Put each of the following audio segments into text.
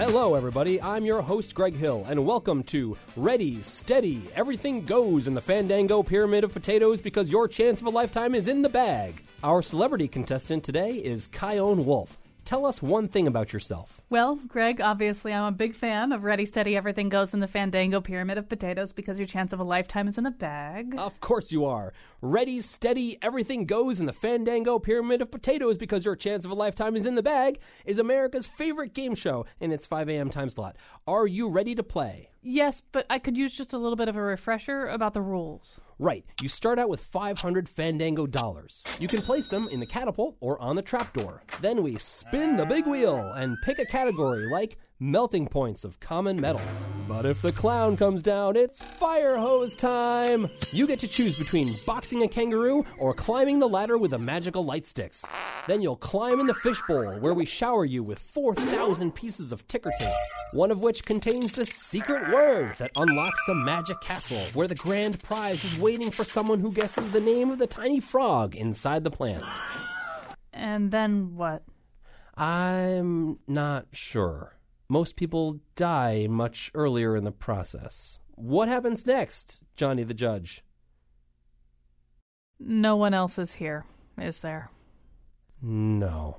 Hello, everybody. I'm your host, Greg Hill, and welcome to Ready, Steady, Everything Goes in the Fandango Pyramid of Potatoes because your chance of a lifetime is in the bag. Our celebrity contestant today is Kyone Wolf. Tell us one thing about yourself. Well, Greg, obviously I'm a big fan of Ready, Steady, Everything Goes in the Fandango Pyramid of Potatoes because your chance of a lifetime is in the bag. Of course you are. Ready, Steady, Everything Goes in the Fandango Pyramid of Potatoes because your chance of a lifetime is in the bag is America's favorite game show in its 5 a.m. time slot. Are you ready to play? Yes, but I could use just a little bit of a refresher about the rules. Right. You start out with 500 Fandango dollars. You can place them in the catapult or on the trapdoor. Then we spin the big wheel and pick a category like melting points of common metals. But if the clown comes down, it's fire hose time! You get to choose between boxing a kangaroo or climbing the ladder with the magical light sticks. Then you'll climb in the fishbowl where we shower you with 4,000 pieces of ticker tape, one of which contains the secret word that unlocks the magic castle where the grand prize is waiting for someone who guesses the name of the tiny frog inside the plant. And then what? I'm not sure. Most people die much earlier in the process. What happens next, Johnny the Judge? No one else is here, is there? No.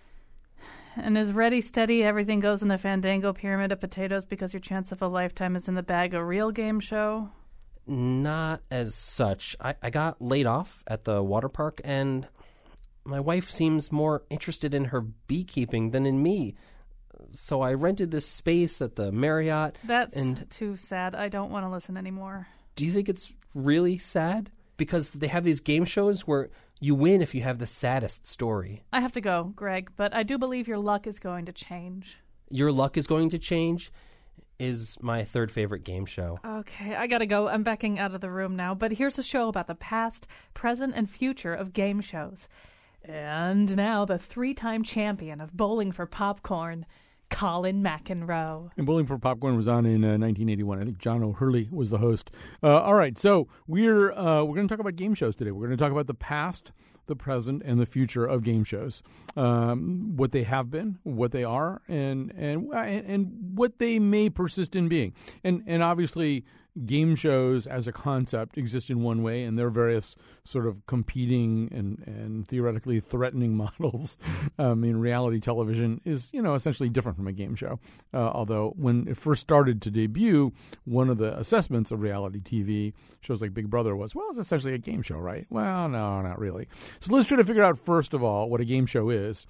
And is Ready, Steady, Everything Goes in the Fandango Pyramid of Potatoes because your chance of a lifetime is in the bag a real game show? Not as such. I got laid off at the water park, and my wife seems more interested in her beekeeping than in me. So I rented this space at the Marriott. That's too sad. I don't want to listen anymore. Do you think it's really sad? Because they have these game shows where you win if you have the saddest story. I have to go, Greg, but I do believe your luck is going to change. Your Luck is Going to Change is my third favorite game show. Okay, I gotta go. I'm backing out of the room now, but here's a show about the past, present, and future of game shows. And now the 3-time champion of Bowling for Popcorn, Colin McEnroe. And Bowling for Popcorn was on in 1981. I think John O'Hurley was the host. All right, so we're going to talk about game shows today. We're going to talk about the past, the present, and the future of game shows. What they have been, what they are, and what they may persist in being. And obviously, game shows as a concept exist in one way, and there are various sort of competing and theoretically threatening models. Reality television is, essentially different from a game show. Although when it first started to debut, one of the assessments of reality TV shows like Big Brother was, well, it's essentially a game show, right? Well, no, not really. So let's try to figure out, first of all, what a game show is.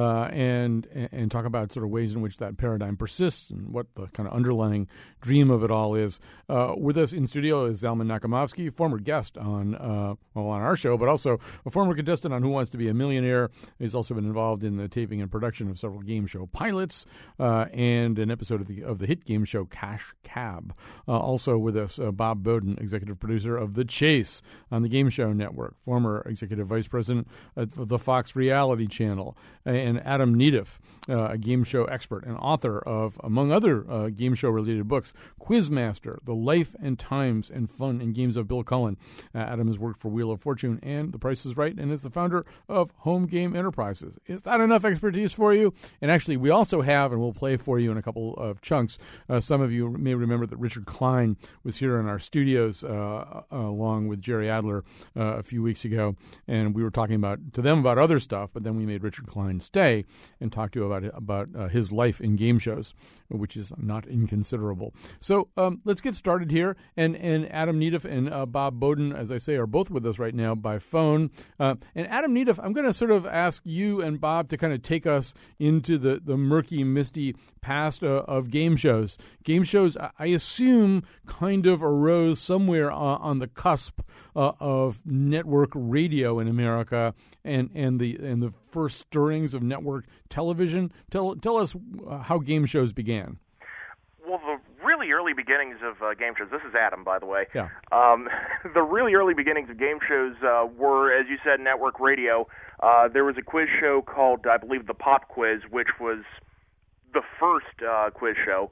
And talk about sort of ways in which that paradigm persists and what the kind of underlying dream of it all is. With us in studio is Zalman Nakamovsky, former guest on our show, but also a former contestant on Who Wants to Be a Millionaire. He's also been involved in the taping and production of several game show pilots and an episode of the hit game show Cash Cab. Also with us, Bob Bowden, executive producer of The Chase on the Game Show Network, former executive vice president of the Fox Reality Channel, and Adam Nedeff, a game show expert and author of, among other game show-related books, Quizmaster, The Life and Times and Fun in Games of Bill Cullen. Adam has worked for Wheel of Fortune and The Price is Right, and is the founder of Home Game Enterprises. Is that enough expertise for you? And actually, we also have, and we'll play for you in a couple of chunks, some of you may remember that Richard Klein was here in our studios along with Jerry Adler a few weeks ago, and we were talking to them about other stuff, but then we made Richard Klein stay and talk to you about his life in game shows, which is not inconsiderable. So let's get started here. And Adam Nedeff and Bob Bowden, as I say, are both with us right now by phone. And Adam Nedeff, I'm going to sort of ask you and Bob to kind of take us into the murky, misty past of game shows. Game shows, I assume, kind of arose somewhere on the cusp of network radio in America and the first stirrings of network television. Tell us how game shows began. Well, the really early beginnings of game shows, this is Adam, by the way. Yeah. The really early beginnings of game shows were, as you said, network radio. There was a quiz show called, I believe, The Pop Quiz, which was the first quiz show.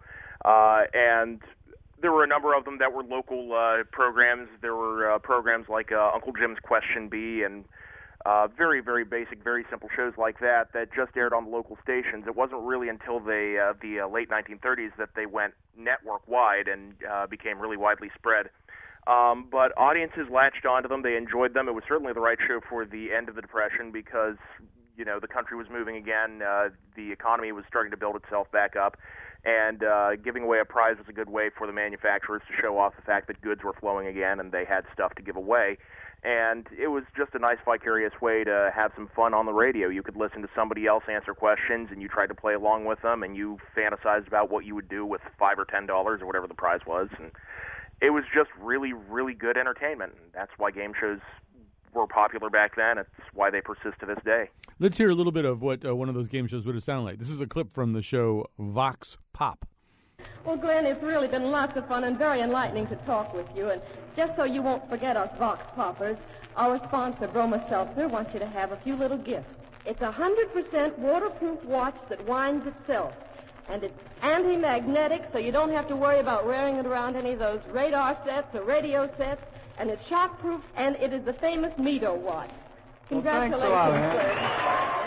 And there were a number of them that were local programs. There were programs like Uncle Jim's Question Bee and very, very basic, very simple shows like that just aired on the local stations. It wasn't really until the late 1930s that they went network-wide and became really widely spread. But audiences latched onto them. They enjoyed them. It was certainly the right show for the end of the Depression because, the country was moving again. The economy was starting to build itself back up. And giving away a prize was a good way for the manufacturers to show off the fact that goods were flowing again and they had stuff to give away. And it was just a nice vicarious way to have some fun on the radio. You could listen to somebody else answer questions, and you tried to play along with them, and you fantasized about what you would do with $5 or $10 or whatever the prize was. And it was just really, really good entertainment. And that's why game shows were popular back then. It's why they persist to this day. Let's hear a little bit of what one of those game shows would have sounded like. This is a clip from the show Vox Pop. Well, Glenn, it's really been lots of fun and very enlightening to talk with you. And just so you won't forget us Vox Poppers, our sponsor, Broma Seltzer, wants you to have a few little gifts. It's a 100% waterproof watch that winds itself. And it's anti-magnetic, so you don't have to worry about wearing it around any of those radar sets or radio sets. And it's shockproof, and it is the famous Mito watch. Congratulations, sir.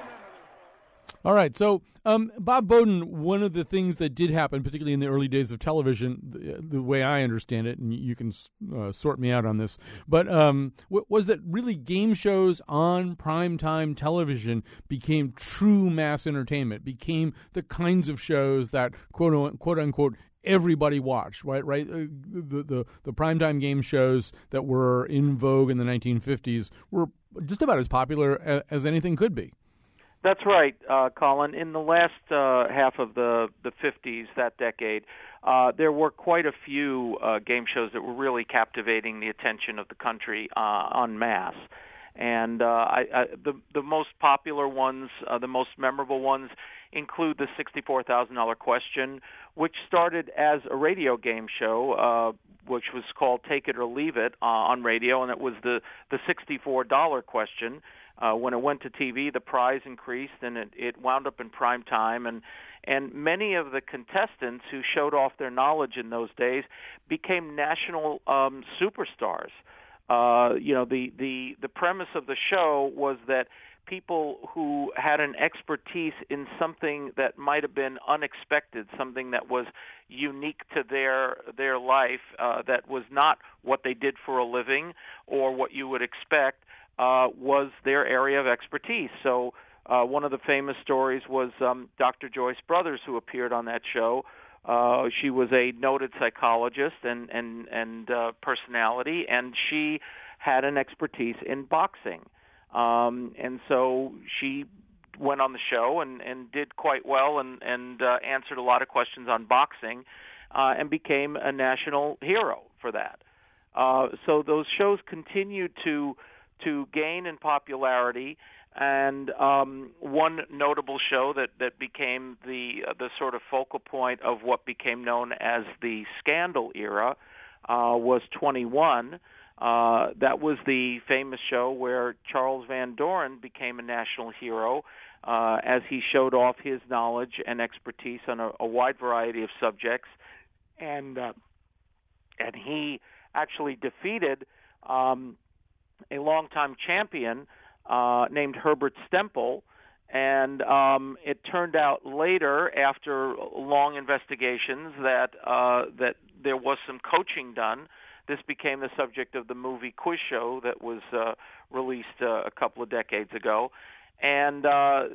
All right, so Bob Bowden, one of the things that did happen, particularly in the early days of television, the way I understand it, and you can sort me out on this, but was that really game shows on primetime television became true mass entertainment, became the kinds of shows that, quote unquote, everybody watched, right? The primetime game shows that were in vogue in the 1950s were just about as popular as anything could be. That's right, Colin. In the last half of the 50s, that decade, there were quite a few game shows that were really captivating the attention of the country en masse. And the most popular ones, the most memorable ones, include the $64,000 Question, which started as a radio game show, which was called Take It or Leave It on radio, and it was the $64 question. When it went to TV, the prize increased, and it wound up in prime time. And many of the contestants who showed off their knowledge in those days became national superstars. The premise of the show was that people who had an expertise in something that might have been unexpected, something that was unique to their life, that was not what they did for a living or what you would expect, was their area of expertise. So one of the famous stories was Dr. Joyce Brothers, who appeared on that show. She was a noted psychologist and personality, and she had an expertise in boxing. And so she went on the show and did quite well and answered a lot of questions on boxing and became a national hero for that. So those shows continued to gain in popularity, and one notable show that became the sort of focal point of what became known as the Scandal era was 21. That was the famous show where Charles Van Doren became a national hero as he showed off his knowledge and expertise on a wide variety of subjects, and he actually defeated a longtime champion named Herbert Stempel, and it turned out later, after long investigations, that there was some coaching done. This became the subject of the movie Quiz Show that was released a couple of decades ago, and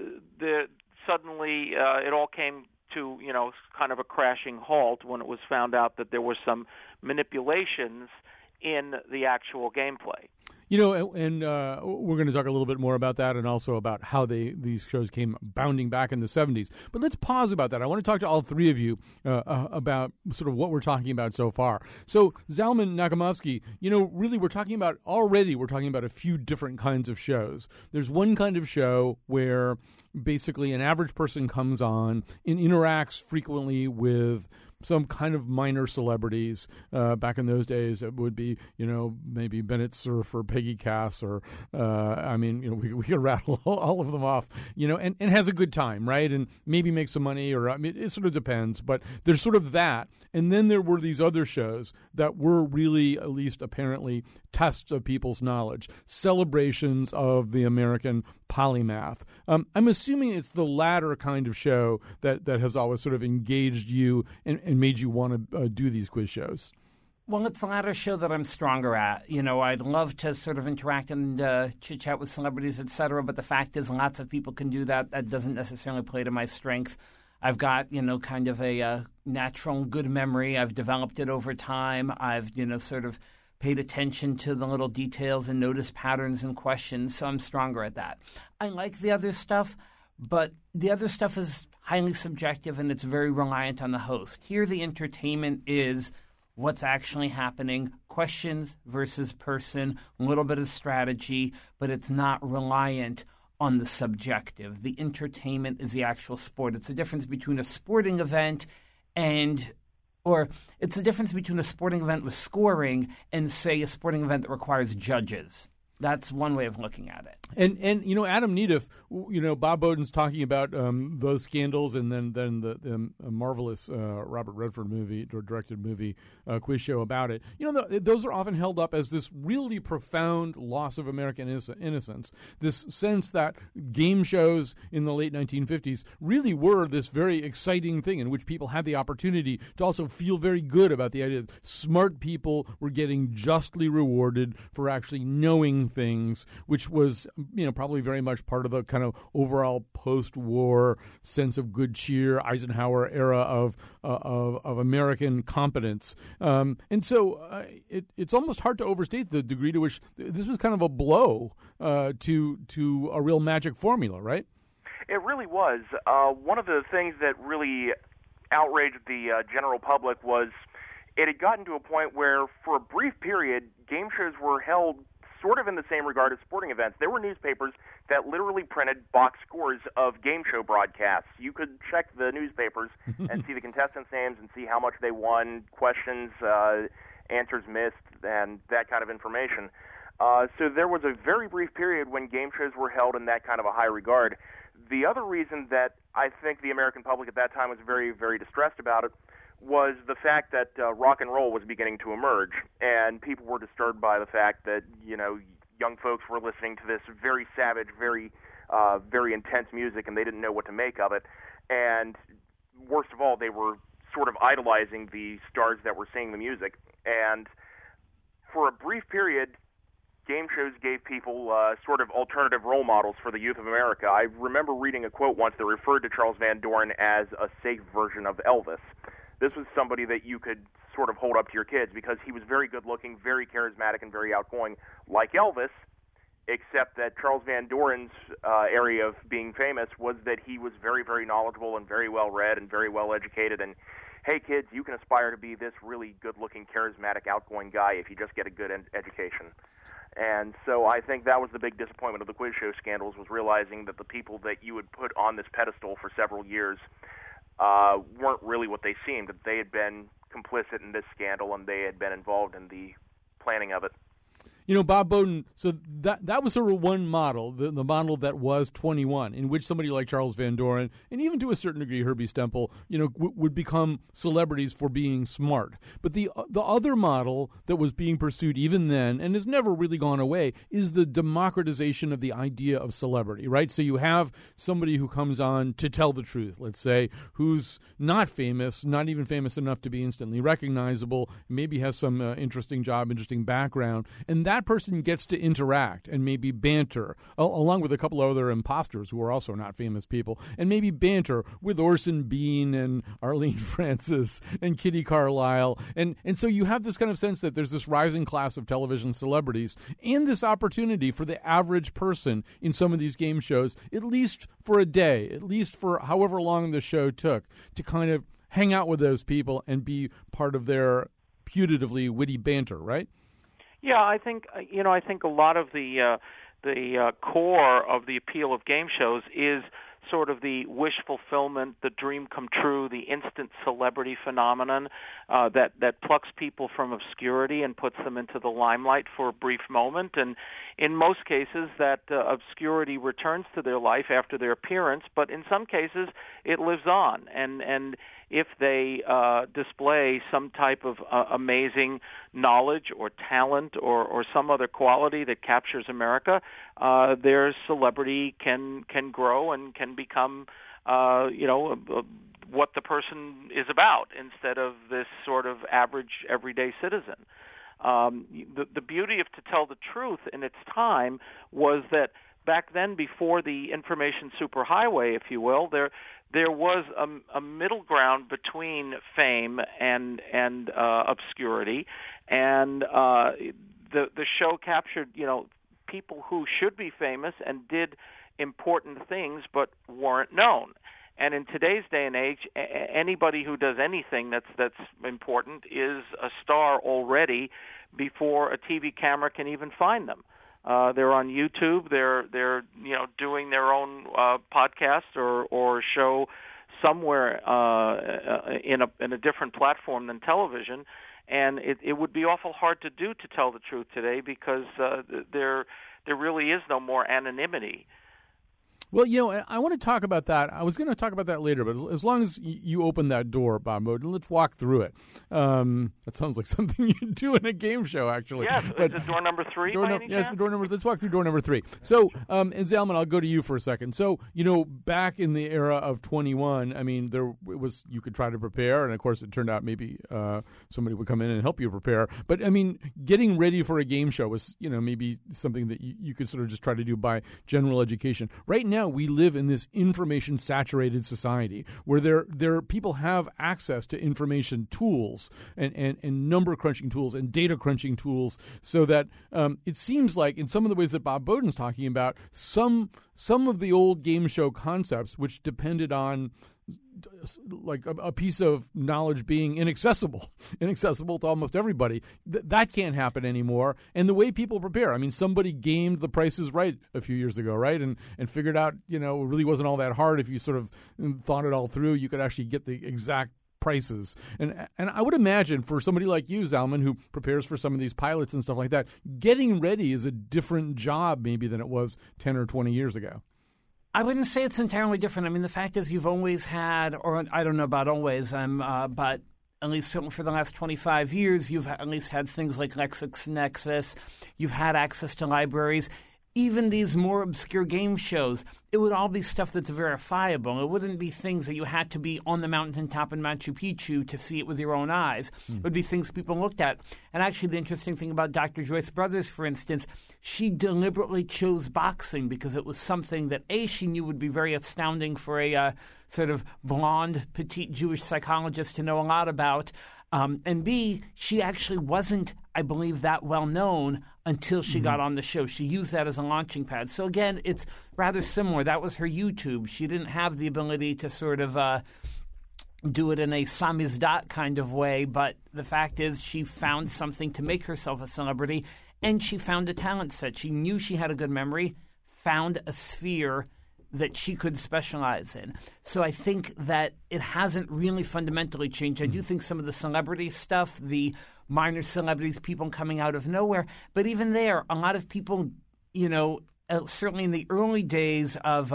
suddenly it all came to kind of a crashing halt when it was found out that there were some manipulations in the actual gameplay. And we're going to talk a little bit more about that and also about how these shows came bounding back in the 70s. But let's pause about that. I want to talk to all three of you about sort of what we're talking about so far. So, Zalman Nakimovsky, really we're talking about a few different kinds of shows. There's one kind of show where basically an average person comes on and interacts frequently with some kind of minor celebrities. Back in those days, it would be, maybe Bennett Cerf or Peggy Cass or, we could rattle all of them off, and has a good time, right? And maybe make some money, or it sort of depends. But there's sort of that. And then there were these other shows that were really, at least apparently, tests of people's knowledge, celebrations of the American polymath. I'm assuming it's the latter kind of show that has always sort of engaged you and made you want to do these quiz shows. Well, it's the latter show that I'm stronger at. I'd love to sort of interact and chit-chat with celebrities, et cetera, but the fact is lots of people can do that. That doesn't necessarily play to my strength. I've got, kind of a natural good memory. I've developed it over time. I've, sort of paid attention to the little details and noticed patterns and questions, so I'm stronger at that. I like the other stuff, but the other stuff is highly subjective and it's very reliant on the host. Here, the entertainment is what's actually happening, questions versus person, a little bit of strategy, but it's not reliant on the subjective. The entertainment is the actual sport. It's the difference between a sporting event or it's the difference between a sporting event with scoring and, say, a sporting event that requires judges. That's one way of looking at it. And Adam Nedeff, Bob Bowden's talking about those scandals, and then the marvelous Robert Redford directed movie quiz show about it. Those are often held up as this really profound loss of American innocence. This sense that game shows in the late 1950s really were this very exciting thing in which people had the opportunity to also feel very good about the idea that smart people were getting justly rewarded for actually knowing things, which was probably very much part of the kind of overall post-war sense of good cheer Eisenhower era of American competence, and so it's almost hard to overstate the degree to which this was kind of a blow to a real magic formula, right? It really was. One of the things that really outraged the general public was it had gotten to a point where, for a brief period, game shows were held sort of in the same regard as sporting events. There were newspapers that literally printed box scores of game show broadcasts. You could check the newspapers and see the contestants' names and see how much they won, questions, answers missed, and that kind of information. So there was a very brief period when game shows were held in that kind of a high regard. The other reason that I think the American public at that time was very, very distressed about it was the fact that rock and roll was beginning to emerge, and people were disturbed by the fact that, young folks were listening to this very savage, very intense music, and they didn't know what to make of it. And worst of all, they were sort of idolizing the stars that were singing the music. And for a brief period, game shows gave people sort of alternative role models for the youth of America. I remember reading a quote once that referred to Charles Van Doren as a safe version of Elvis. This was somebody that you could sort of hold up to your kids because he was very good-looking, very charismatic, and very outgoing, like Elvis, except that Charles Van Doren's area of being famous was that he was very, very knowledgeable and very well-read and very well-educated. And, hey, kids, you can aspire to be this really good-looking, charismatic, outgoing guy if you just get a good education. And so I think that was the big disappointment of the quiz show scandals, was realizing that the people that you would put on this pedestal for several years weren't really what they seemed, that they had been complicit in this scandal and they had been involved in the planning of it. Bob Bowden, so that was sort of one model, the model that was 21, in which somebody like Charles Van Doren, and even to a certain degree Herbie Stemple, would become celebrities for being smart. But the other model that was being pursued even then, and has never really gone away, is the democratization of the idea of celebrity, right? So you have somebody who comes on to tell the truth, let's say, who's not famous, not even famous enough to be instantly recognizable, maybe has some interesting job, interesting background, and that person gets to interact and maybe banter, along with a couple of other imposters who are also not famous people, and maybe banter with Orson Bean and Arlene Francis and Kitty Carlisle. And so you have this kind of sense that there's this rising class of television celebrities and this opportunity for the average person in some of these game shows, at least for a day, at least for however long the show took, to kind of hang out with those people and be part of their putatively witty banter, right? Yeah, I think a lot of the core of the appeal of game shows is sort of the wish fulfillment, the dream come true, the instant celebrity phenomenon that plucks people from obscurity and puts them into the limelight for a brief moment. And in most cases, that obscurity returns to their life after their appearance, but in some cases, it lives on. And if they display some type of amazing knowledge or talent or some other quality that captures America, their celebrity can grow and can become, what the person is about instead of this sort of average, everyday citizen. The beauty of To Tell the Truth in its time was that back then, before the information superhighway, if you will, there was a middle ground between fame and obscurity, and the show captured people who should be famous and did important things but weren't known. And in today's day and age, anybody who does anything that's important is a star already before a TV camera can even find them. They're on YouTube. They're doing their own podcast or show somewhere in a different platform than television. And it would be awful hard to do To Tell the Truth today because there really is no more anonymity. Well, I want to talk about that. I was going to talk about that later, but as long as you open that door, Bob Moden, let's walk through it. That sounds like something you do in a game show, actually. Yes, is it door number 3? Yes, door number. Let's walk through door number 3. So, and Zalman, I'll go to you for a second. So, back in the era of 21, I mean, you could try to prepare, and of course, it turned out maybe somebody would come in and help you prepare. But I mean, getting ready for a game show was, maybe something that you could sort of just try to do by general education. Right now, we live in this information-saturated society where there people have access to information tools and number crunching tools and data crunching tools, so that it seems like in some of the ways that Bob Bowden's talking about, some of the old game show concepts, which depended on like a piece of knowledge being inaccessible to almost everybody. That can't happen anymore. And the way people prepare, I mean, somebody gamed The Price is Right a few years ago, right? And figured out, it really wasn't all that hard. If you sort of thought it all through, you could actually get the exact prices. And I would imagine for somebody like you, Zalman, who prepares for some of these pilots and stuff like that, getting ready is a different job maybe than it was 10 or 20 years ago. I wouldn't say it's entirely different. I mean, the fact is you've always had, or I don't know about always, but at least certainly for the last 25 years, you've at least had things like LexisNexis. You've had access to libraries. Even these more obscure game shows, it would all be stuff that's verifiable. It wouldn't be things that you had to be on the mountaintop in Machu Picchu to see it with your own eyes. It would be things people looked at. And actually, the interesting thing about Dr. Joyce Brothers, for instance, she deliberately chose boxing because it was something that, A, she knew would be very astounding for a sort of blonde, petite Jewish psychologist to know a lot about. And B, she actually wasn't, I believe, that well known until she got on the show. She used that as a launching pad. So again, it's rather similar. That was her YouTube. She didn't have the ability to sort of do it in a samizdat kind of way, but the fact is she found something to make herself a celebrity, and she found a talent set. She knew she had a good memory, found a sphere that she could specialize in. So I think that it hasn't really fundamentally changed. I do think some of the celebrity stuff, the minor celebrities, people coming out of nowhere, but even there, a lot of people, certainly in the early days of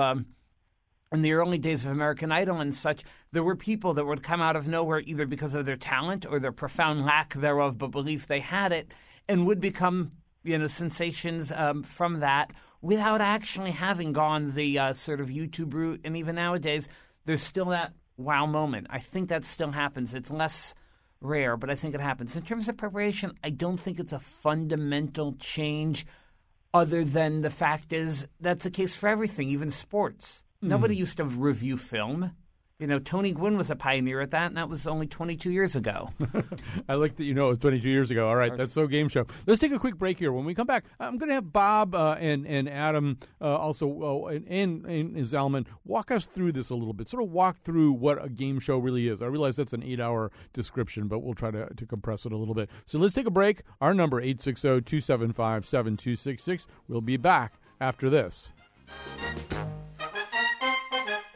American Idol and such, there were people that would come out of nowhere either because of their talent or their profound lack thereof, but belief they had it, and would become sensations from that without actually having gone the sort of YouTube route. And even nowadays, there's still that wow moment. I think that still happens. It's less rare, but I think it happens. In terms of preparation, I don't think it's a fundamental change other than the fact is that's the case for everything, even sports. Nobody used to review film. Tony Gwynn was a pioneer at that, and that was only 22 years ago. I like that it was 22 years ago. All right, that's So Game Show. Let's take a quick break here. When we come back, I'm going to have Bob and Adam also and Zalman walk us through this a little bit, sort of walk through what a game show really is. I realize that's an 8-hour description, but we'll try to compress it a little bit. So let's take a break. Our number, 860-275-7266. We'll be back after this.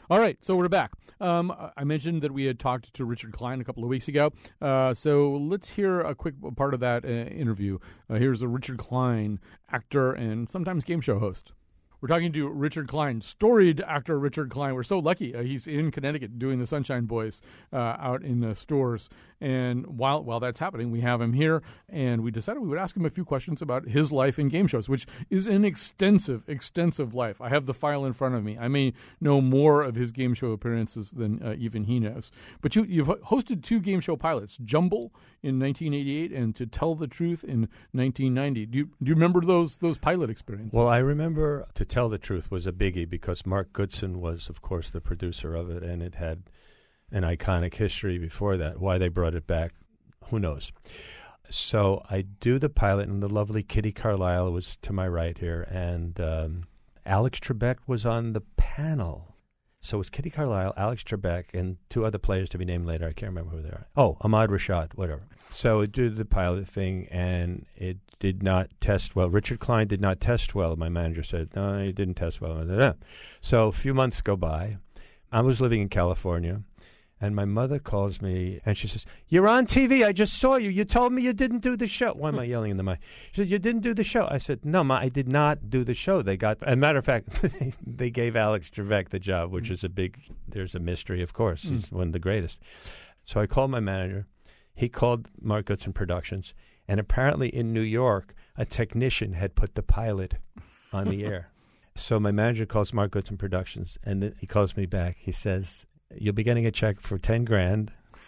All right, so we're back. I mentioned that we had talked to Richard Klein a couple of weeks ago, so let's hear a quick part of that interview. Here's a Richard Klein, actor and sometimes game show host. We're talking to Richard Klein, storied actor Richard Klein. We're so lucky. He's in Connecticut doing the Sunshine Boys out in the stores. And while that's happening, we have him here. And we decided we would ask him a few questions about his life in game shows, which is an extensive life. I have the file in front of me. I may know more of his game show appearances than even he knows. But you've hosted 2 game show pilots, Jumble in 1988 and To Tell the Truth in 1990. Do you remember those pilot experiences? Well, I remember To Tell the Truth was a biggie because Mark Goodson was, of course, the producer of it, and it had an iconic history before that. Why they brought it back, who knows? So I do the pilot, and the lovely Kitty Carlisle was to my right here, and Alex Trebek was on the panel. So it was Kitty Carlisle, Alex Trebek, and 2 other players to be named later. I can't remember who they are. Oh, Ahmad Rashad, whatever. So I did the pilot thing, and it did not test well. Richard Klein did not test well. My manager said, no, he didn't test well. So a few months go by. I was living in California, and my mother calls me, and she says, you're on TV. I just saw you. You told me you didn't do the show. Why am I yelling in the mic? She said, you didn't do the show. I said, no, Ma, I did not do the show. As a matter of fact, they gave Alex Trebek the job, which is there's a mystery, of course. He's one of the greatest. So I called my manager. He called Mark Goodson Productions, and apparently in New York, a technician had put the pilot on the air. So my manager calls Mark Goodson Productions, and then he calls me back. He says, you'll be getting a check for $10,000,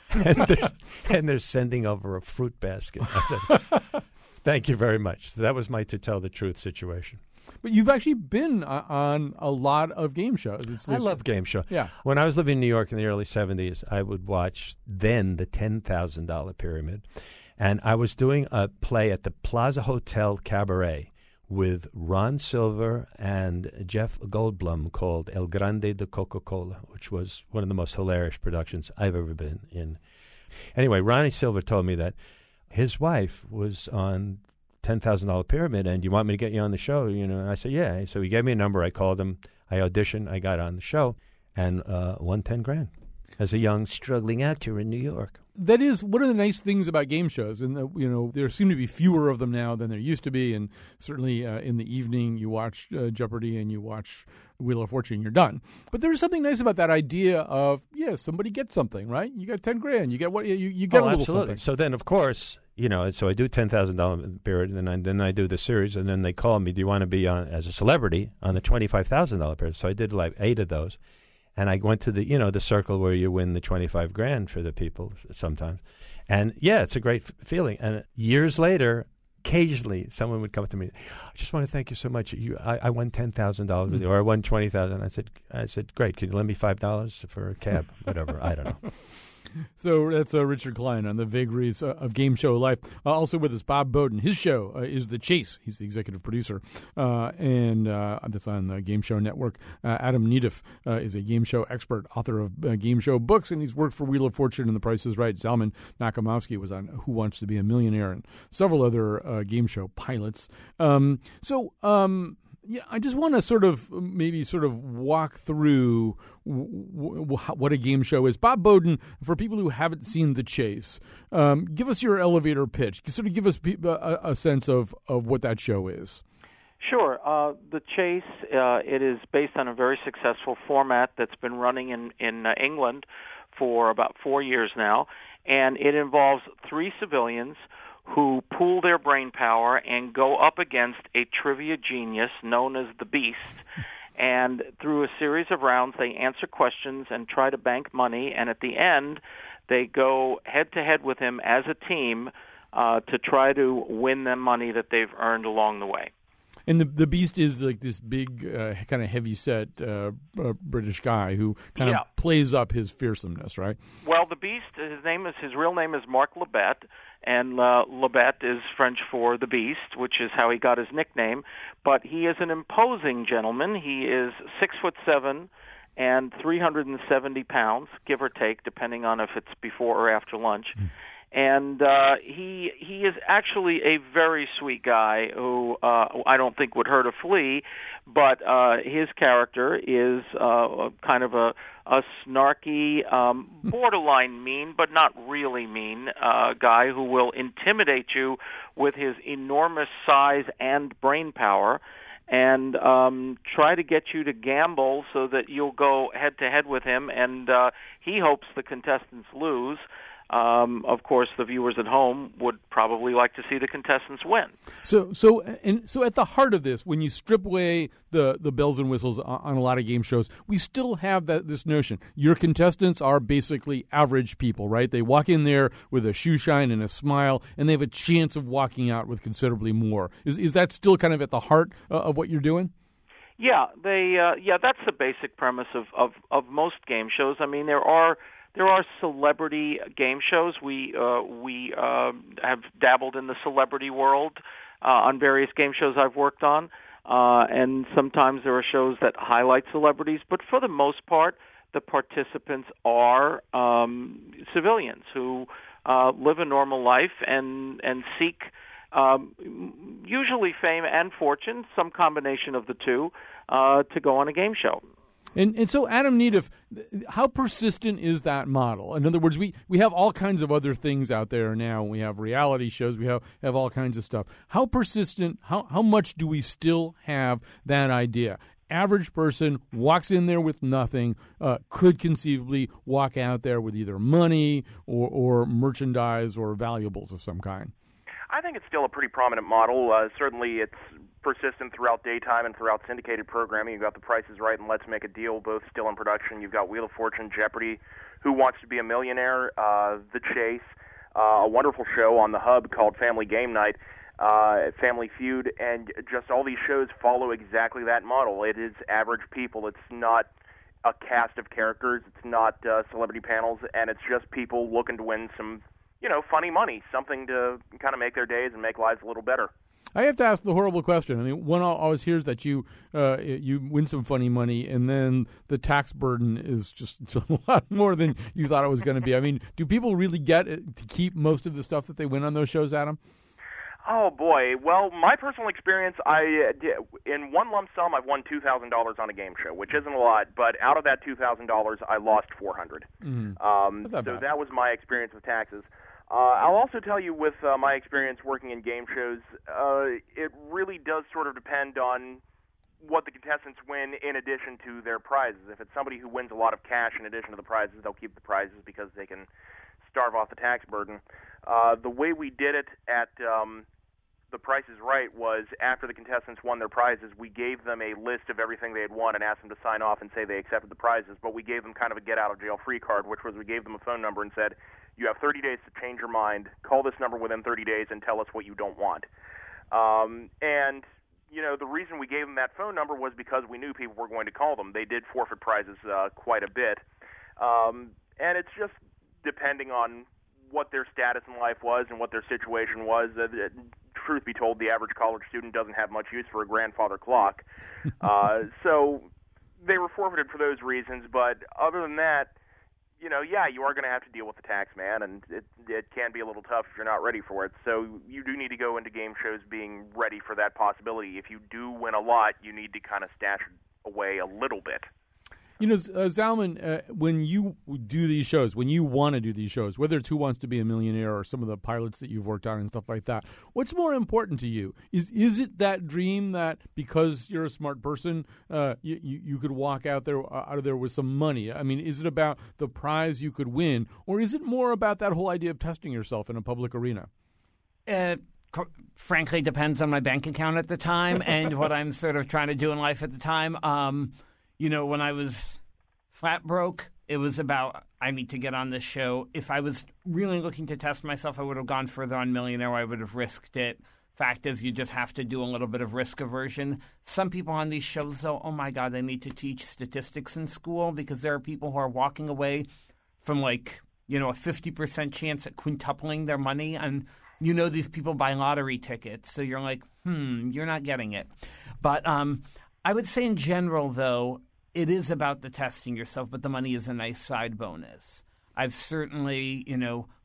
and they're sending over a fruit basket. I said, thank you very much. So that was my To Tell the Truth situation. But you've actually been on a lot of game shows. I love game shows. Yeah. When I was living in New York in the early 70s, I would watch then the $10,000 Pyramid. And I was doing a play at the Plaza Hotel Cabaret with Ron Silver and Jeff Goldblum called El Grande de Coca-Cola, which was one of the most hilarious productions I've ever been in. Anyway, Ronnie Silver told me that his wife was on $10,000 Pyramid, and you want me to get you on the show? And I said, yeah. So he gave me a number. I called him. I auditioned. I got on the show and won $10,000 as a young, struggling actor in New York. That is one of the nice things about game shows, and there seem to be fewer of them now than there used to be. And certainly in the evening, you watch Jeopardy and you watch Wheel of Fortune, you're done. But there's something nice about that idea of somebody gets something, right? You got $10,000, you get what you get a little absolutely. something. So then, of course, so I do $10,000 period, and then I do the series, and then they call me, do you want to be on as a celebrity on the $25,000 period? So I did like 8 of those. And I went to the circle where you win the $25,000 for the people sometimes. And it's a great feeling. And years later, occasionally someone would come up to me, I just want to thank you so much. I won $10,000 with you, or I won $20,000. I said, great. Could you lend me $5 for a cab? Whatever. I don't know. So that's Richard Klein on the vagaries of game show life. Also with us, Bob Bowden. His show is The Chase. He's the executive producer, and that's on the Game Show Network. Adam Nedeff is a game show expert, author of game show books, and he's worked for Wheel of Fortune and The Price is Right. Zalman Nakamowski was on Who Wants to Be a Millionaire and several other game show pilots. I just want to sort of walk through what a game show is. Bob Bowden, for people who haven't seen The Chase, give us your elevator pitch. Sort of give us a sense of what that show is. Sure. The Chase, it is based on a very successful format that's been running in England for about 4 years now, and it involves 3 civilians who pool their brain power and go up against a trivia genius known as the Beast. And through a series of rounds, they answer questions and try to bank money. And at the end, they go head-to-head with him as a team to try to win them money that they've earned along the way. And the Beast is like this big, kind of heavy-set British guy who kind of plays up his fearsomeness, right? Well, the Beast, his real name is Mark Lebet, and Lebet is French for the Beast, which is how he got his nickname. But he is an imposing gentleman. He is 6'7" and 370 pounds, give or take, depending on if it's before or after lunch. And he is actually a very sweet guy who I don't think would hurt a flea, but his character is kind of a snarky, borderline mean, but not really mean guy who will intimidate you with his enormous size and brain power and try to get you to gamble so that you'll go head-to-head with him, and he hopes the contestants lose. Of course, the viewers at home would probably like to see the contestants win. So at the heart of this, when you strip away the bells and whistles on a lot of game shows, we still have this notion. Your contestants are basically average people, right? They walk in there with a shoe shine and a smile, and they have a chance of walking out with considerably more. Is that still kind of at the heart of what you're doing? Yeah, that's the basic premise of most game shows. I mean, there are celebrity game shows. We have dabbled in the celebrity world on various game shows I've worked on, and sometimes there are shows that highlight celebrities. But for the most part, the participants are civilians who live a normal life and seek usually fame and fortune, some combination of the two, to go on a game show. And so, Adam Nedeff, how persistent is that model? In other words, we have all kinds of other things out there now. We have reality shows. We have all kinds of stuff. How persistent, how much do we still have that idea? Average person walks in there with nothing, could conceivably walk out there with either money or merchandise or valuables of some kind. I think it's still a pretty prominent model. Certainly it's persistent throughout daytime and throughout syndicated programming. You've got The Price is Right and Let's Make a Deal, both still in production. You've got Wheel of Fortune, Jeopardy, Who Wants to Be a Millionaire, The Chase, a wonderful show on the Hub called Family Game Night, Family Feud, and just all these shows follow exactly that model. It is average people. It's not a cast of characters. It's not celebrity panels, and it's just people looking to win some, funny money, something to kind of make their days and make lives a little better. I have to ask the horrible question. I mean, one always hears that you win some funny money, and then the tax burden is just a lot more than you thought it was going to be. I mean, do people really get to keep most of the stuff that they win on those shows, Adam? Oh, boy. Well, my personal experience, in one lump sum, I've won $2,000 on a game show, which isn't a lot, but out of that $2,000, I lost $400. That's not bad. That was my experience with taxes. I'll also tell you with my experience working in game shows, it really does sort of depend on what the contestants win in addition to their prizes. If it's somebody who wins a lot of cash in addition to the prizes, they'll keep the prizes because they can starve off the tax burden. The way we did it at The Price is Right was after the contestants won their prizes, we gave them a list of everything they had won and asked them to sign off and say they accepted the prizes, but we gave them kind of a get-out-of-jail-free card, which was we gave them a phone number and said, you have 30 days to change your mind, call this number within 30 days and tell us what you don't want. And, the reason we gave them that phone number was because we knew people were going to call them. They did forfeit prizes quite a bit. And it's just depending on what their status in life was and what their situation was. Truth be told, the average college student doesn't have much use for a grandfather clock. So they were forfeited for those reasons. But other than that, you are going to have to deal with the tax man, and it can be a little tough if you're not ready for it. So you do need to go into game shows being ready for that possibility. If you do win a lot, you need to kind of stash away a little bit. Zalman, when you do these shows, when you want to do these shows, whether it's Who Wants to Be a Millionaire or some of the pilots that you've worked on and stuff like that, what's more important to you? Is it that dream that because you're a smart person, you could walk out of there with some money? I mean, is it about the prize you could win, or is it more about that whole idea of testing yourself in a public arena? Frankly, depends on my bank account at the time and what I'm sort of trying to do in life at the time. When I was flat broke, it was about, I need to get on this show. If I was really looking to test myself, I would have gone further on Millionaire. I would have risked it. Fact is, you just have to do a little bit of risk aversion. Some people on these shows, though, oh, my God, they need to teach statistics in school because there are people who are walking away from, a 50% chance at quintupling their money. And, these people buy lottery tickets. So you're like, you're not getting it. But I would say in general, though, it is about the testing yourself, but the money is a nice side bonus. I've certainly,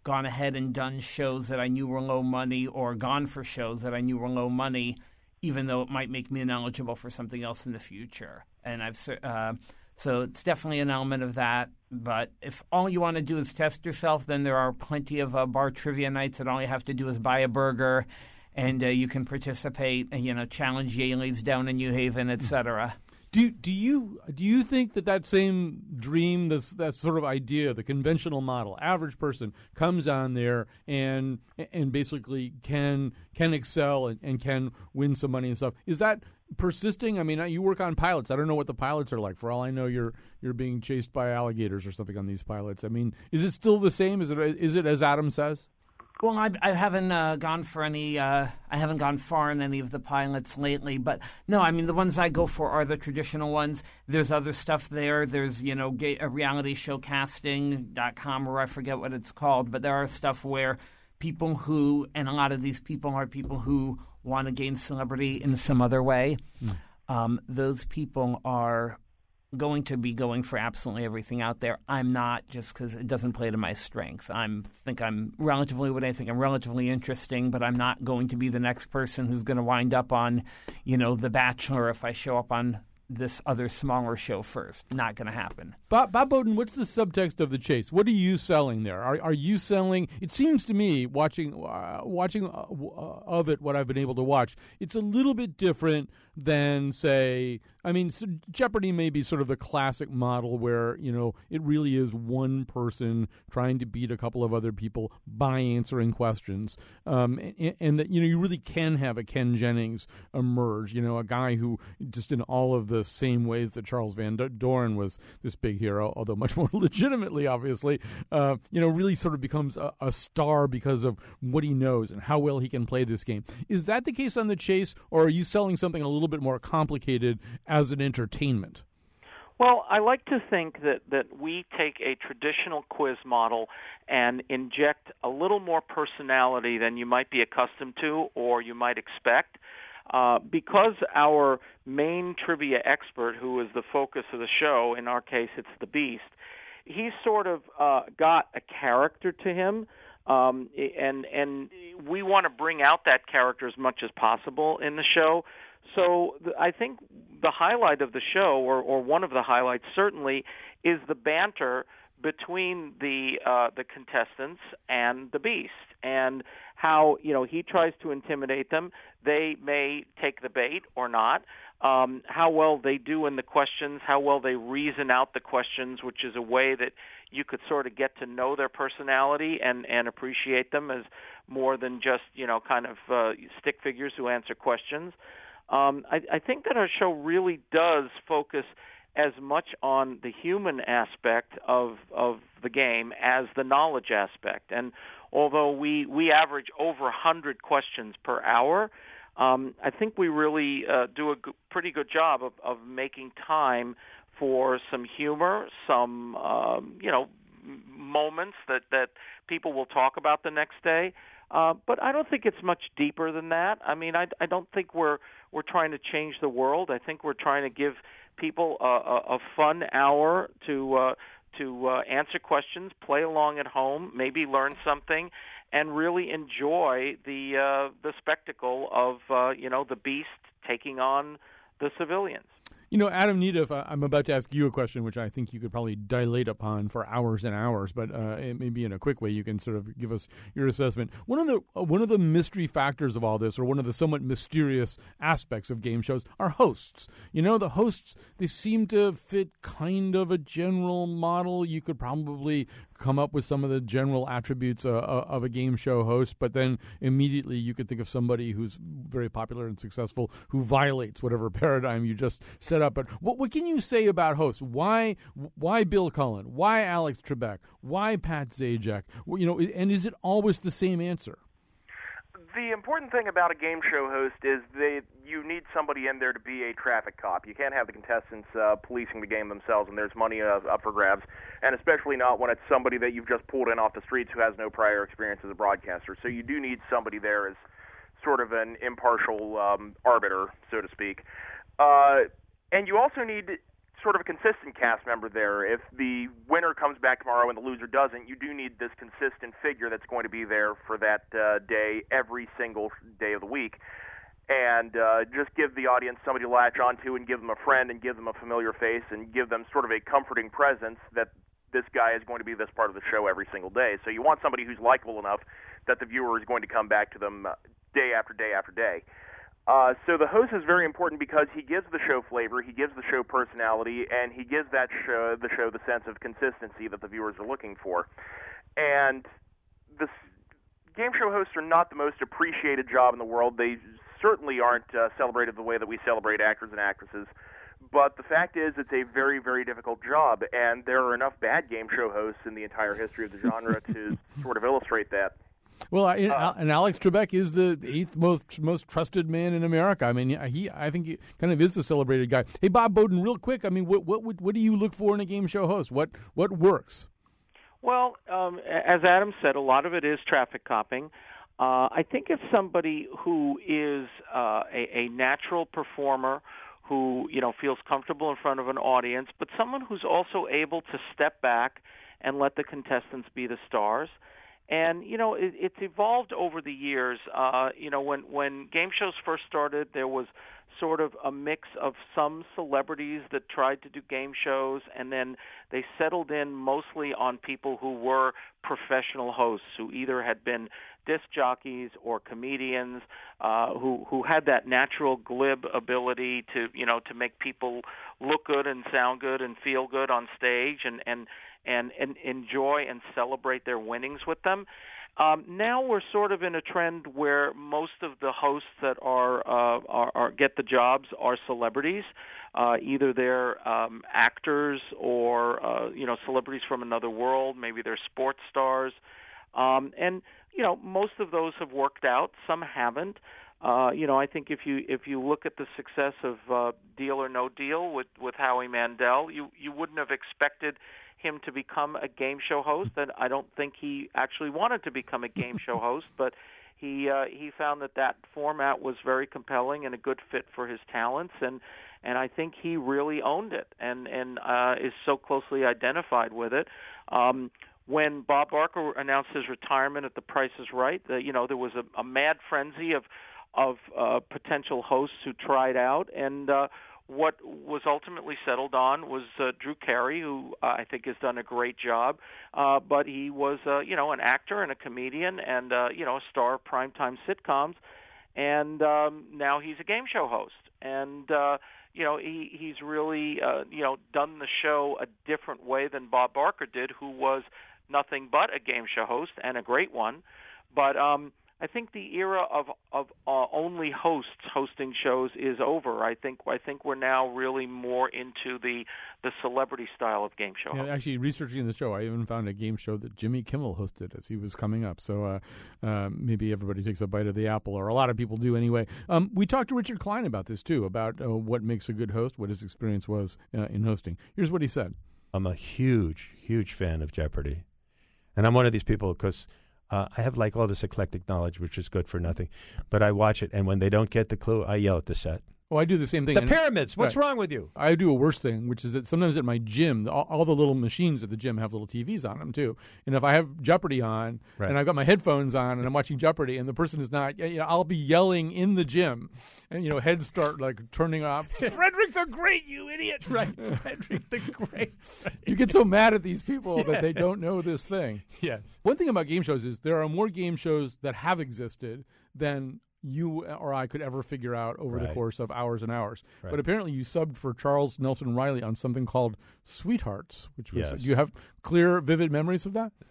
gone ahead and done shows that I knew were low money or gone for shows that I knew were low money, even though it might make me ineligible for something else in the future. And so it's definitely an element of that. But if all you want to do is test yourself, then there are plenty of bar trivia nights that all you have to do is buy a burger, and you can participate, challenge Yaleys down in New Haven, etc. Do you think that same dream, that sort of idea, the conventional model, average person comes on there and basically can excel and can win some money and stuff, is that persisting? I mean, you work on pilots. I don't know what the pilots are like. For all I know, you're being chased by alligators or something on these pilots. I mean, is it still the same? Is it as Adam says? Well, I haven't gone for any. I haven't gone far in any of the pilots lately, but no, I mean the ones I go for are the traditional ones. There's other stuff there. There's a reality show casting.com, or I forget what it's called, but there are stuff where people who, and a lot of these people are people who want to gain celebrity in some other way. Those people are going to be going for absolutely everything out there. I'm not, just because it doesn't play to my strength. I think I'm relatively interesting, but I'm not going to be the next person who's going to wind up on, The Bachelor if I show up on this other smaller show first. Not going to happen. Bob Bowden, what's the subtext of The Chase? What are you selling there? Are you selling? It seems to me, watching of it, what I've been able to watch, it's a little bit different than, say, Jeopardy may be sort of the classic model where, it really is one person trying to beat a couple of other people by answering questions. And that, you really can have a Ken Jennings emerge, a guy who just in all of the same ways that Charles Van Doren was this big hero, although much more legitimately, obviously, really sort of becomes a star because of what he knows and how well he can play this game. Is that the case on The Chase, or are you selling something a little bit more complicated as an entertainment? Well, I like to think that we take a traditional quiz model and inject a little more personality than you might be accustomed to or you might expect. Because our main trivia expert, who is the focus of the show, in our case it's the Beast, he's sort of got a character to him, and we want to bring out that character as much as possible in the show. So I think the highlight of the show, or one of the highlights certainly, is the banter between the contestants and the Beast, and how he tries to intimidate them. They may take the bait or not. How well they do in the questions, how well they reason out the questions, which is a way that you could sort of get to know their personality and appreciate them as more than just stick figures who answer questions. I think that our show really does focus as much on the human aspect of the game as the knowledge aspect. And although we average over 100 questions per hour, I think we really do a pretty good job of making time for some humor, some moments that people will talk about the next day. But I don't think it's much deeper than that. I mean, I don't think we're trying to change the world. I think we're trying to give people a fun hour to answer questions, play along at home, maybe learn something, and really enjoy the spectacle of the Beast taking on the civilians. Adam Nedeff, I'm about to ask you a question which I think you could probably dilate upon for hours and hours, but maybe in a quick way you can sort of give us your assessment. One of the mystery factors of all this, or one of the somewhat mysterious aspects of game shows, are hosts. The hosts, they seem to fit kind of a general model. You could probably come up with some of the general attributes of a game show host, but then immediately you could think of somebody who's very popular and successful who violates whatever paradigm you just set up. But what can you say about hosts? Why Bill Cullen? Why Alex Trebek? Why Pat Zajac? And is it always the same answer? The important thing about a game show host is that you need somebody in there to be a traffic cop. You can't have the contestants policing the game themselves, and there's money up for grabs, and especially not when it's somebody that you've just pulled in off the streets who has no prior experience as a broadcaster. So you do need somebody there as sort of an impartial arbiter, so to speak. And you also need sort of a consistent cast member there. If the winner comes back tomorrow and the loser doesn't, you do need this consistent figure that's going to be there for that day every single day of the week. And just give the audience somebody to latch onto and give them a friend and give them a familiar face and give them sort of a comforting presence that this guy is going to be this part of the show every single day. So you want somebody who's likable enough that the viewer is going to come back to them day after day after day. So the host is very important because he gives the show flavor, he gives the show personality, and he gives the show the sense of consistency that the viewers are looking for. And the game show hosts are not the most appreciated job in the world. They certainly aren't celebrated the way that we celebrate actors and actresses. But the fact is, it's a very, very difficult job, and there are enough bad game show hosts in the entire history of the genre to sort of illustrate that. Well, and Alex Trebek is the 8th most trusted man in America. I mean, I think he kind of is a celebrated guy. Hey, Bob Bowden, real quick. I mean, what do you look for in a game show host? What works? Well, as Adam said, a lot of it is traffic copping. I think it's somebody who is a natural performer, who feels comfortable in front of an audience, but someone who's also able to step back and let the contestants be the stars. And it's evolved over the years. When game shows first started, there was sort of a mix of some celebrities that tried to do game shows, and then they settled in mostly on people who were professional hosts, who either had been disc jockeys or comedians, who had that natural glib ability to make people look good and sound good and feel good on stage, and enjoy and celebrate their winnings with them. Now we're sort of in a trend where most of the hosts that are get the jobs are celebrities. Either they're actors or celebrities from another world. Maybe they're sports stars, and most of those have worked out. Some haven't. I think if you look at the success of Deal or No Deal with Howie Mandel, you wouldn't have expected him to become a game show host, and I don't think he actually wanted to become a game show host, but he found that format was very compelling and a good fit for his talents, and I think he really owned it and is so closely identified with it. When Bob Barker announced his retirement at The Price is Right, there was a mad frenzy of potential hosts who tried out, and what was ultimately settled on was Drew Carey, who I think has done a great job. But he was, an actor and a comedian and, a star of primetime sitcoms. And now he's a game show host. And, he's really, done the show a different way than Bob Barker did, who was nothing but a game show host and a great one. But I think the era of only hosts hosting shows is over. I think we're now really more into the celebrity style of game show. Yeah, actually, researching the show, I even found a game show that Jimmy Kimmel hosted as he was coming up. So maybe everybody takes a bite of the apple, or a lot of people do anyway. We talked to Richard Klein about this too, about what makes a good host, what his experience was in hosting. Here's what he said. I'm a huge, huge fan of Jeopardy, and I'm one of these people because I have all this eclectic knowledge, which is good for nothing. But I watch it, and when they don't get the clue, I yell at the set. Oh, I do the same thing. The pyramids. What's wrong with you? I do a worse thing, which is that sometimes at my gym, all the little machines at the gym have little TVs on them, too. And if I have Jeopardy on, and I've got my headphones on, and I'm watching Jeopardy, and the person is not, I'll be yelling in the gym. And, heads start, turning off. Frederick the Great, you idiot! Right, Frederick the Great. You get so mad at these people that they don't know this thing. Yes. One thing about game shows is there are more game shows that have existed than you or I could ever figure out over the course of hours and hours. But apparently you subbed for Charles Nelson Riley on something called Sweethearts, which was, do you have clear, vivid memories of that?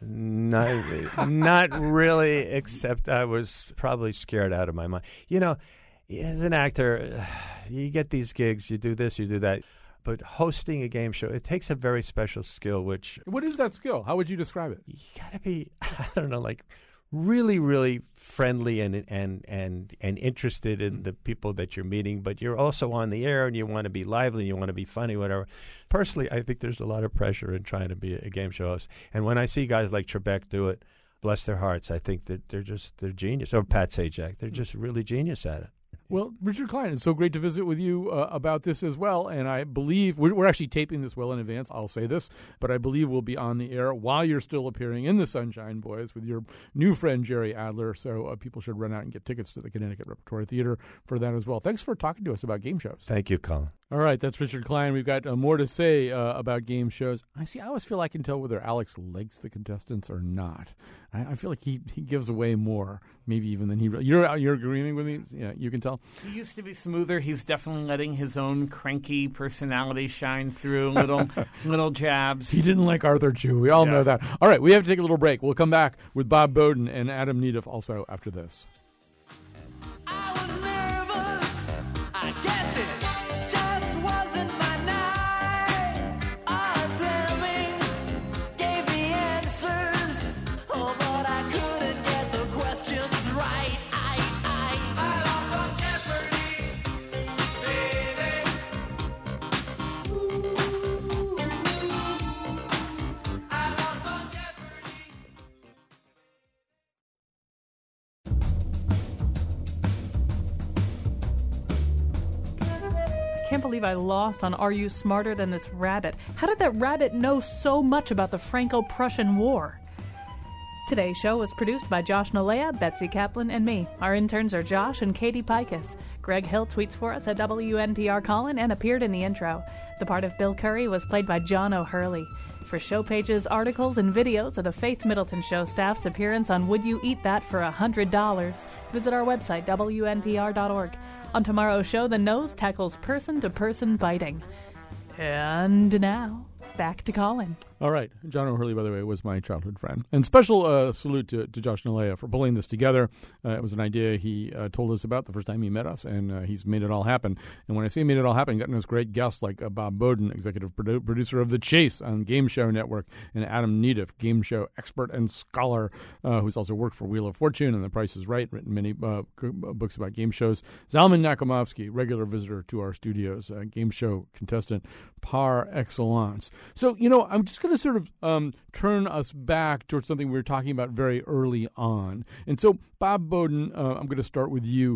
Not really, except I was probably scared out of my mind. As an actor, you get these gigs, you do this, you do that. But hosting a game show, it takes a very special skill, What is that skill? How would you describe it? You got to be, really, really friendly and interested in the people that you're meeting, but you're also on the air and you want to be lively, you want to be funny, whatever. Personally, I think there's a lot of pressure in trying to be a game show host. And when I see guys like Trebek do it, bless their hearts, I think that they're genius. Or Pat Sajak, they're just really genius at it. Well, Richard Klein, it's so great to visit with you about this as well. And I believe we're actually taping this well in advance. I'll say this, but I believe we'll be on the air while you're still appearing in the Sunshine Boys with your new friend, Jerry Adler. So people should run out and get tickets to the Connecticut Repertory Theater for that as well. Thanks for talking to us about game shows. Thank you, Colin. All right, that's Richard Klein. We've got more to say about game shows. I always feel I can tell whether Alex likes the contestants or not. I feel like he gives away more, maybe even than he. You're agreeing with me? Yeah, you can tell. He used to be smoother. He's definitely letting his own cranky personality shine through. Little jabs. He didn't like Arthur Chu. We all know that. All right, we have to take a little break. We'll come back with Bob Bowden and Adam Nedeff also after this. I can't believe I lost on Are You Smarter Than This Rabbit? How did that rabbit know so much about the Franco-Prussian War? Today's show was produced by Josh Nalea, Betsy Kaplan, and me. Our interns are Josh and Katie Pikus. Greg Hill tweets for us at WNPR Colin and appeared in the intro. The part of Bill Curry was played by John O'Hurley. For show pages, articles, and videos of the Faith Middleton Show staff's appearance on Would You Eat That for $100, visit our website, WNPR.org. On tomorrow's show, the nose tackles person-to-person biting. And now, back to Colin. All right. John O'Hurley, by the way, was my childhood friend. And special salute to Josh Nalea for pulling this together. It was an idea he told us about the first time he met us, and he's made it all happen. And when I say made it all happen, gotten us great guests like Bob Bowden, executive producer of The Chase on Game Show Network, and Adam Nedeff, game show expert and scholar, who's also worked for Wheel of Fortune and The Price is Right, written many books about game shows. Zalman Nakimovsky, regular visitor to our studios, game show contestant par excellence. So, I'm just going to sort of turn us back towards something we were talking about very early on. And so, Bob Bowden, I'm going to start with you.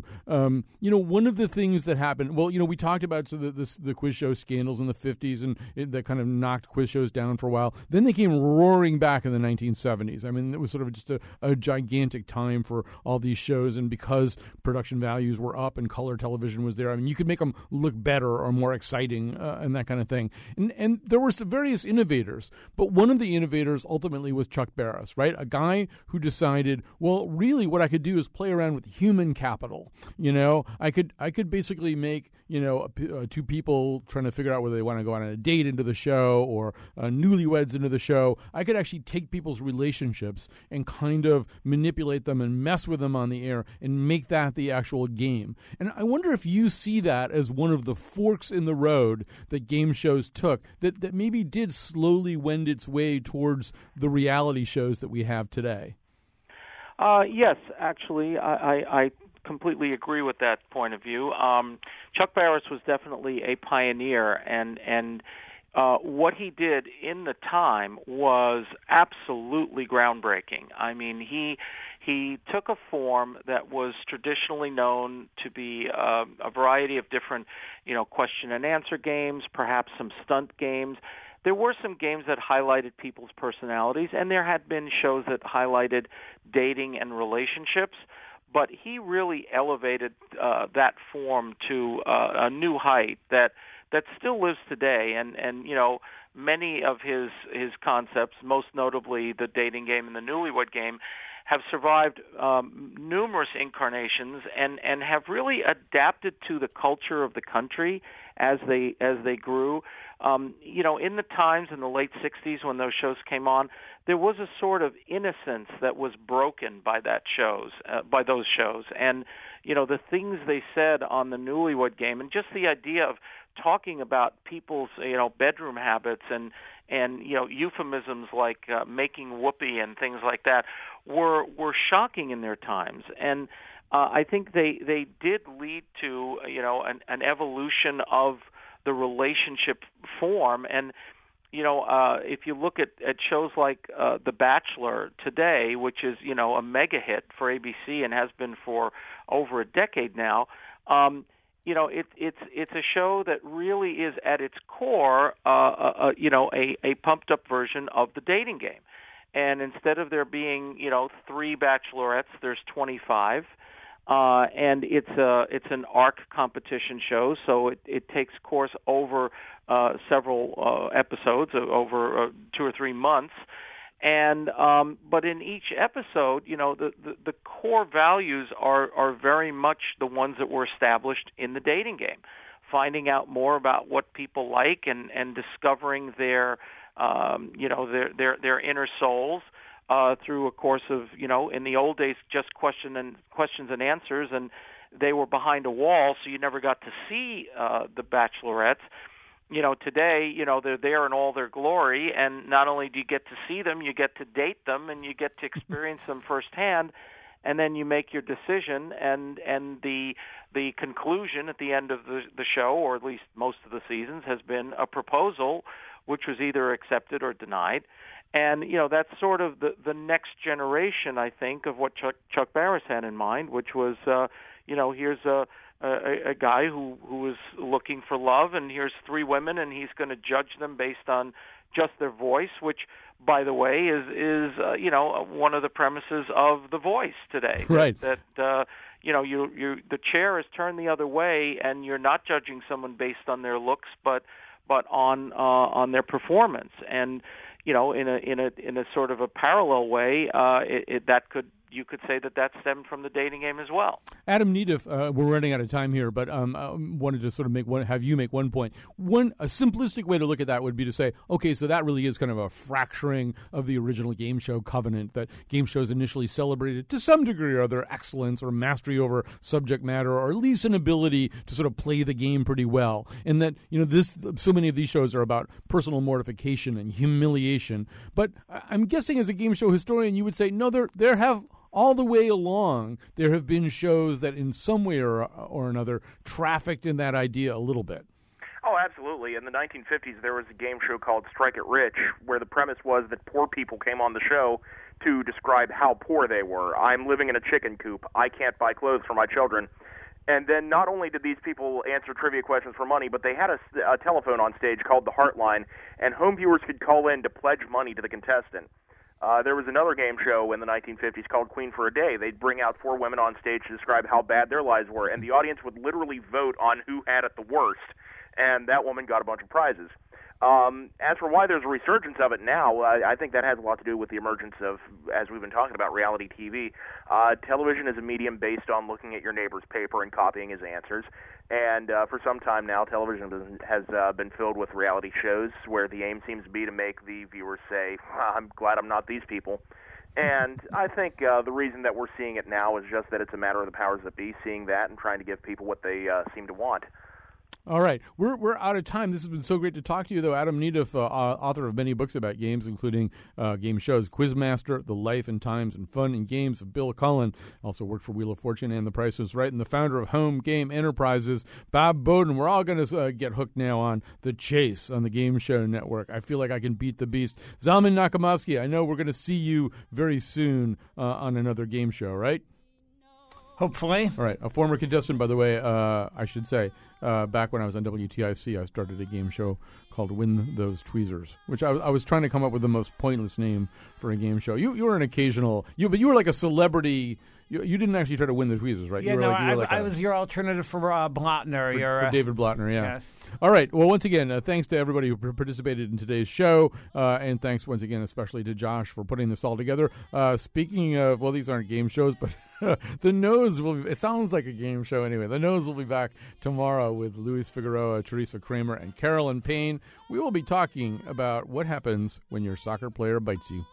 One of the things that happened, we talked about the quiz show scandals in the 50s, and that kind of knocked quiz shows down for a while. Then they came roaring back in the 1970s. I mean, it was sort of just a gigantic time for all these shows, and because production values were up and color television was there, I mean, you could make them look better or more exciting and that kind of thing. And there were some various innovators, but one of the innovators ultimately was Chuck Barris, right? A guy who decided, well, really what I could do is play around with human capital. I could basically make, two people trying to figure out whether they want to go on a date into the show or newlyweds into the show. I could actually take people's relationships and kind of manipulate them and mess with them on the air and make that the actual game. And I wonder if you see that as one of the forks in the road that game shows took that maybe did slowly wend its way towards the reality shows that we have today. Yes, actually, I completely agree with that point of view. Chuck Barris was definitely a pioneer, and what he did in the time was absolutely groundbreaking. I mean, he took a form that was traditionally known to be a variety of different, question and answer games, perhaps some stunt games. There were some games that highlighted people's personalities, and there had been shows that highlighted dating and relationships, but he really elevated that form to a new height that still lives today. And many of his concepts, most notably the dating game and the newlywed game, have survived numerous incarnations and have really adapted to the culture of the country as they grew. In the times in the late 60s when those shows came on, there was a sort of innocence that was broken by by those shows. And, the things they said on the newlywed game and just the idea of talking about people's, bedroom habits and euphemisms like making whoopee and things like that were shocking in their times. And I think they did lead to, an evolution of the relationship form. And, if you look at shows like The Bachelor today, which is, a mega hit for ABC and has been for over a decade now, It's a show that really is at its core, a pumped up version of the dating game. And instead of there being, 3 bachelorettes, there's 25. And it's an ARC competition show, so it takes course over several episodes, over 2 or 3 months. And but in each episode, the core values are very much the ones that were established in the dating game. Finding out more about what people like and discovering their inner souls through a course of, in the old days, just questions and answers, and they were behind a wall, so you never got to see the bachelorettes. Today, they're there in all their glory, and not only do you get to see them, you get to date them, and you get to experience them firsthand, and then you make your decision, and the conclusion at the end of the show, or at least most of the seasons, has been a proposal, which was either accepted or denied. And, that's sort of the next generation, I think, of what Chuck Barris had in mind, which was, here's a guy who was looking for love, and here's 3 women, and he's going to judge them based on just their voice, which, by the way, is one of the premises of The Voice today. Right. That the chair is turned the other way, and you're not judging someone based on their looks, but on their performance. And in a sort of a parallel way, you could say that stemmed from the dating game as well. Adam Nedeff, we're running out of time here, but I wanted to sort of have you make one point. A simplistic way to look at that would be to say, okay, so that really is kind of a fracturing of the original game show covenant, that game shows initially celebrated to some degree or other excellence or mastery over subject matter, or at least an ability to sort of play the game pretty well. And that, so many of these shows are about personal mortification and humiliation. But I'm guessing as a game show historian, you would say, no, there have all the way along, there have been shows that in some way or another trafficked in that idea a little bit. Oh, absolutely. In the 1950s, there was a game show called Strike It Rich, where the premise was that poor people came on the show to describe how poor they were. I'm living in a chicken coop. I can't buy clothes for my children. And then not only did these people answer trivia questions for money, but they had a telephone on stage called the Heartline, and home viewers could call in to pledge money to the contestant. There was another game show in the 1950s called Queen for a Day. They'd bring out 4 women on stage to describe how bad their lives were, and the audience would literally vote on who had it the worst, and that woman got a bunch of prizes. As for why there's a resurgence of it now, I think that has a lot to do with the emergence of, as we've been talking about, reality TV. Television is a medium based on looking at your neighbor's paper and copying his answers. And for some time now, television has been filled with reality shows where the aim seems to be to make the viewers say, I'm glad I'm not these people. And I think the reason that we're seeing it now is just that it's a matter of the powers that be seeing that and trying to give people what they seem to want. All right. We're out of time. This has been so great to talk to you, though. Adam Nedeff, author of many books about games, including game shows Quizmaster, The Life and Times and Fun and Games of Bill Cullen. Also worked for Wheel of Fortune and The Price is Right, and the founder of Home Game Enterprises, Bob Bowden. We're all going to get hooked now on The Chase on the Game Show Network. I feel like I can beat the beast. Zalman Nakimovsky, I know we're going to see you very soon on another game show, right? Hopefully. All right. A former contestant, by the way, I should say, back when I was on WTIC, I started a game show called Win Those Tweezers, which I was trying to come up with the most pointless name for a game show. You were an occasional, but you were like a celebrity. You didn't actually try to win the tweezers, right? Yeah, I was your alternative for Blotner. For David Blotner, yeah. Yes. All right. Well, once again, thanks to everybody who participated in today's show, and thanks once again especially to Josh for putting this all together. Speaking of, well, these aren't game shows, but The Nose it sounds like a game show anyway. The Nose will be back tomorrow with Luis Figueroa, Teresa Kramer, and Carolyn Payne. We will be talking about what happens when your soccer player bites you.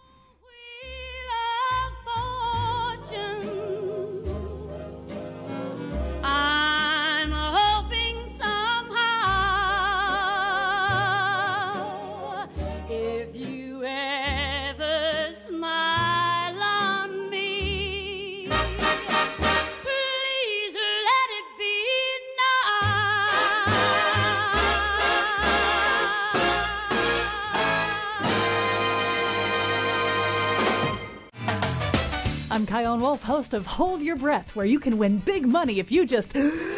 I'm Kyone Wolf, host of Hold Your Breath, where you can win big money if you just